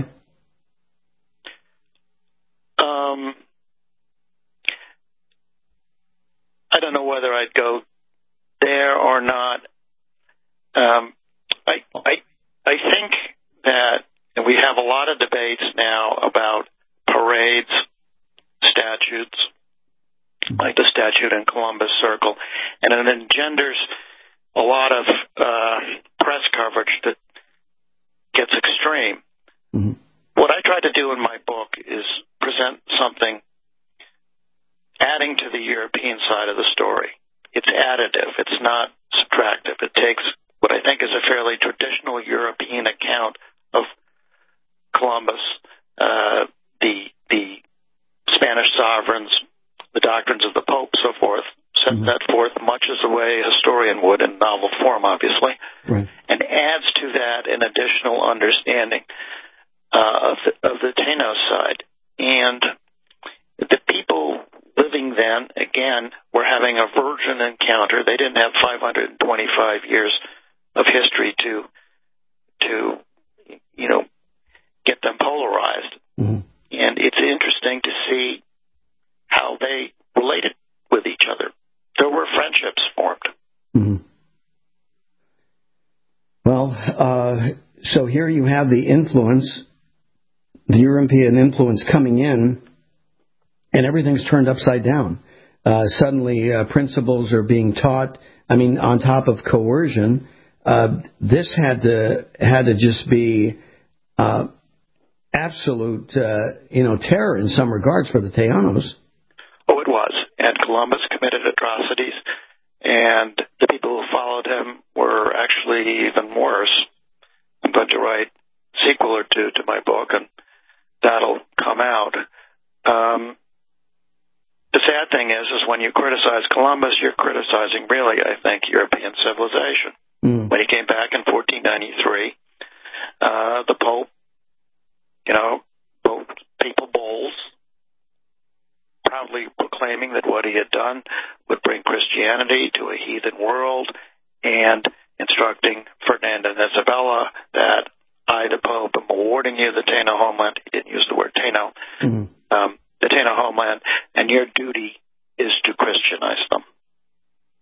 I don't know whether I'd go there or not. I think that we have a lot of debates now about parades, statutes, like the statute in Columbus Circle, and it engenders a lot of press coverage that gets extreme. What I try to do in my book is present something adding to the European side of the story. It's additive. It's not subtractive. It takes what I think is a fairly traditional European account of Columbus, the Spanish sovereigns, the doctrines of the Pope, so forth, set that forth much as the way a historian would in novel form, obviously, and adds to that an additional understanding of the Taino side. And the people living then, again, were having a virgin encounter. They didn't have 525 years of history to get them polarized. And it's interesting to see how they related with each other. There were friendships formed. Well, so here you have the influence, the European influence coming in, and everything's turned upside down. Suddenly, principles are being taught. I mean, on top of coercion, this had to just be absolute, terror in some regards for the Taínos. Oh, it was. And Columbus committed atrocities, and the people who followed him were actually even worse. I'm going to write a sequel or two to my book, and that'll come out. The sad thing is when you criticize Columbus, you're criticizing, really, I think, European civilization. When he came back in 1493, the Pope, Papal bulls, proudly proclaiming that what he had done would bring Christianity to a heathen world, and instructing Ferdinand and Isabella that I, the Pope, am awarding you the Taino homeland. He didn't use the word Taino. The Taino homeland, and your duty is to Christianize them.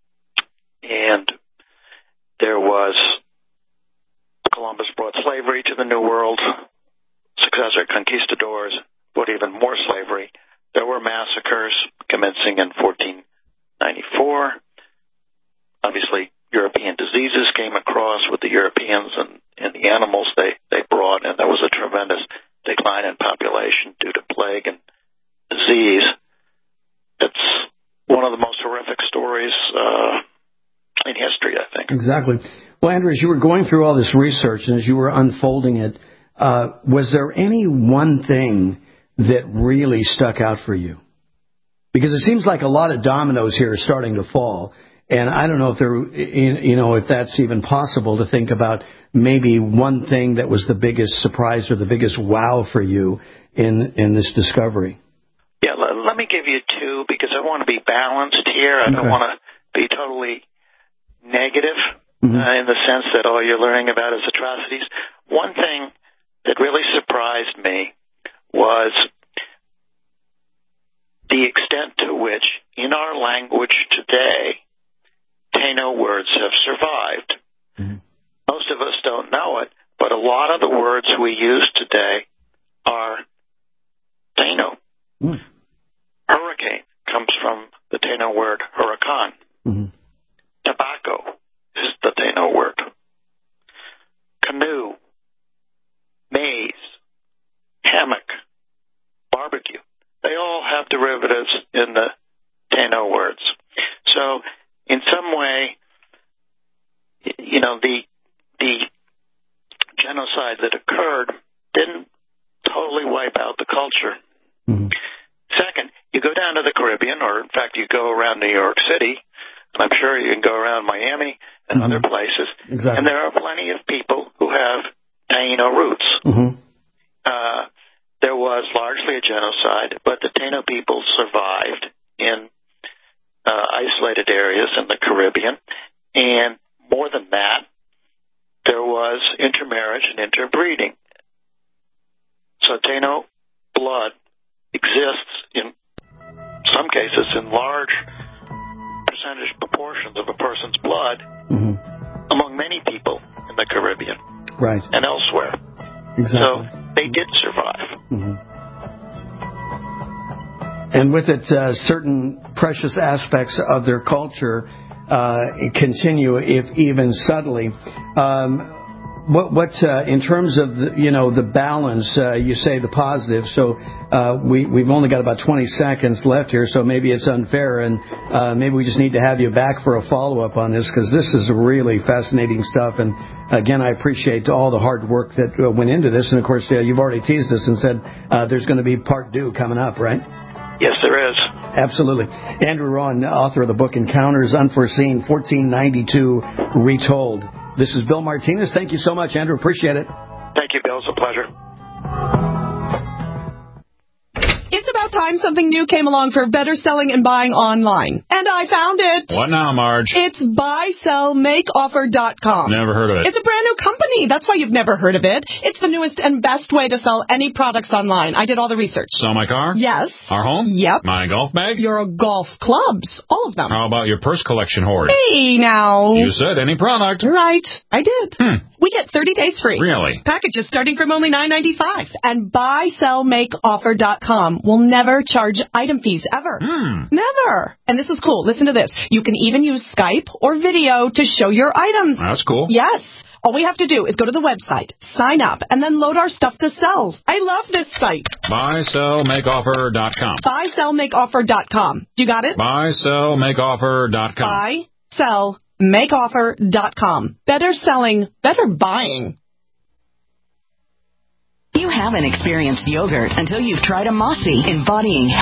even more slavery. There were massacres commencing in 1494. Obviously, European diseases came across with the Europeans and the animals they brought, and there was a tremendous decline in population due to plague and disease. It's one of the most horrific stories in history, I think. Exactly. Well, Andrew, as you were going through all this research and as you were unfolding it, was there any one thing that really stuck out for you? Because it seems like a lot of dominoes here are starting to fall. And I don't know if if that's even possible to think about maybe one thing that was the biggest surprise or the biggest wow for you in this discovery. Yeah, let me give you two because I want to be balanced here. I don't want to be totally negative in the sense that all you're learning about is atrocities. One thing that really surprised me was the extent to which in our language today Taino words have survived. Most of us don't know it, but a lot of the words we use today are Taino. Hurricane comes from the Taino word huracan. Tobacco is the Taino word. Canoe, maize, hammock, barbecue. They all have derivatives in the Taino words. So in some way, the genocide that occurred didn't totally wipe out the culture. Second, you go down to the Caribbean, or in fact you go around New York City, and I'm sure you can go around Miami and other places, and there are plenty of people who have Taino roots. There was largely a genocide, but the Taino people survived in isolated areas in the Caribbean, and more than that, there was intermarriage and interbreeding. So Taino blood exists in some cases in large percentage proportions of a person's blood among many people in the Caribbean and elsewhere. So they did survive. And with it, certain precious aspects of their culture continue, if even subtly. What in terms of the balance, you say the positive. So we've only got about 20 seconds left here, so maybe it's unfair, and maybe we just need to have you back for a follow-up on this because this is really fascinating stuff. And again, I appreciate all the hard work that went into this. And of course, you've already teased us and said there's going to be part 2 coming up, right? Yes, there is. Absolutely. Andrew Rowan, author of the book Encounters Unforeseen, 1492 Retold. This is Bill Martinez. Thank you so much, Andrew. Appreciate it. Thank you, Bill. It's a pleasure. It's about time something new came along for better selling and buying online. And I found it. What now, Marge? It's buysellmakeoffer.com. Never heard of it. It's a brand new company. That's why you've never heard of it. It's the newest and best way to sell any products online. I did all the research. Sell my car? Yes. Our home? Yep. My golf bag? Your golf clubs. All of them. How about your purse collection hoard? Hey, now. You said any product. Right. I did. We get 30 days free. Really? Packages starting from only $9.95. And buysellmakeoffer.com will never charge item fees ever. Never. And this is cool. Listen to this. You can even use Skype or video to show your items. That's cool. Yes. All we have to do is go to the website, sign up, and then load our stuff to sell. I love this site. Buysellmakeoffer.com. Buysellmakeoffer.com. You got it? Buysellmakeoffer.com. Buysellmakeoffer.com. Better selling, better buying. You haven't experienced yogurt until you've tried a Mossy, embodying